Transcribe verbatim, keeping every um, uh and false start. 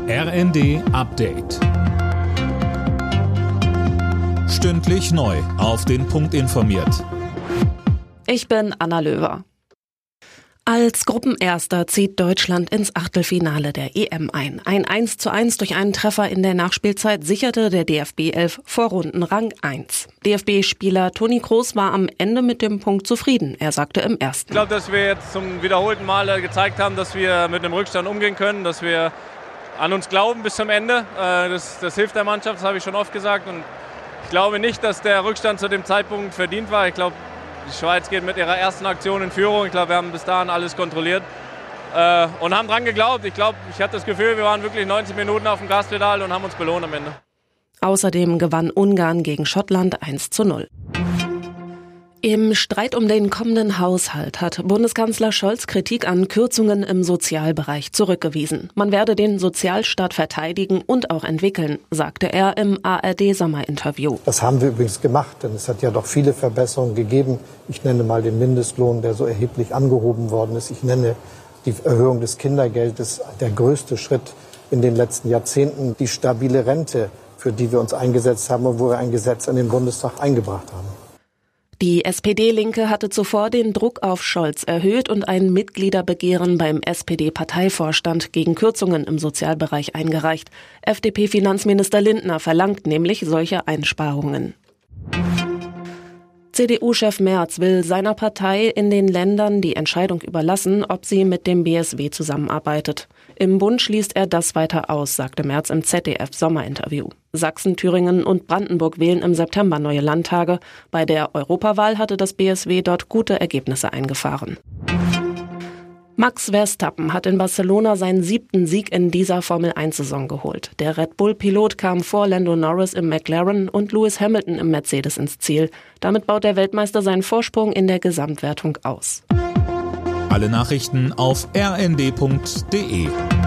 R N D Update. Stündlich neu auf den Punkt informiert. Ich bin Anna Löwer. Als Gruppenerster zieht Deutschland ins Achtelfinale der E M ein. Ein eins zu eins durch einen Treffer in der Nachspielzeit sicherte der D F B elf Vorrundenrang eins. D F B-Spieler Toni Kroos war am Ende mit dem Punkt zufrieden. Er sagte im ersten: Ich glaube, dass wir jetzt zum wiederholten Mal gezeigt haben, dass wir mit einem Rückstand umgehen können, dass wir an uns glauben bis zum Ende. Das, das hilft der Mannschaft, das habe ich schon oft gesagt. Und ich glaube nicht, dass der Rückstand zu dem Zeitpunkt verdient war. Ich glaube, die Schweiz geht mit ihrer ersten Aktion in Führung. Ich glaube, wir haben bis dahin alles kontrolliert äh, und haben dran geglaubt. Ich glaube, ich hatte das Gefühl, wir waren wirklich neunzig Minuten auf dem Gaspedal und haben uns belohnt am Ende. Außerdem gewann Ungarn gegen Schottland eins zu null. Im Streit um den kommenden Haushalt hat Bundeskanzler Scholz Kritik an Kürzungen im Sozialbereich zurückgewiesen. Man werde den Sozialstaat verteidigen und auch entwickeln, sagte er im A R D-Sommerinterview. Das haben wir übrigens gemacht, denn es hat ja doch viele Verbesserungen gegeben. Ich nenne mal den Mindestlohn, der so erheblich angehoben worden ist. Ich nenne die Erhöhung des Kindergeldes, der größte Schritt in den letzten Jahrzehnten. Die stabile Rente, für die wir uns eingesetzt haben und wo wir ein Gesetz an den Bundestag eingebracht haben. Die S P D-Linke hatte zuvor den Druck auf Scholz erhöht und ein Mitgliederbegehren beim S P D-Parteivorstand gegen Kürzungen im Sozialbereich eingereicht. F D P-Finanzminister Lindner verlangt nämlich solche Einsparungen. C D U-Chef Merz will seiner Partei in den Ländern die Entscheidung überlassen, ob sie mit dem B S W zusammenarbeitet. Im Bund schließt er das weiter aus, sagte Merz im Z D F-Sommerinterview. Sachsen, Thüringen und Brandenburg wählen im September neue Landtage. Bei der Europawahl hatte das B S W dort gute Ergebnisse eingefahren. Max Verstappen hat in Barcelona seinen siebten Sieg in dieser Formel eins Saison geholt. Der Red Bull-Pilot kam vor Lando Norris im McLaren und Lewis Hamilton im Mercedes ins Ziel. Damit baut der Weltmeister seinen Vorsprung in der Gesamtwertung aus. Alle Nachrichten auf r n d punkt d e.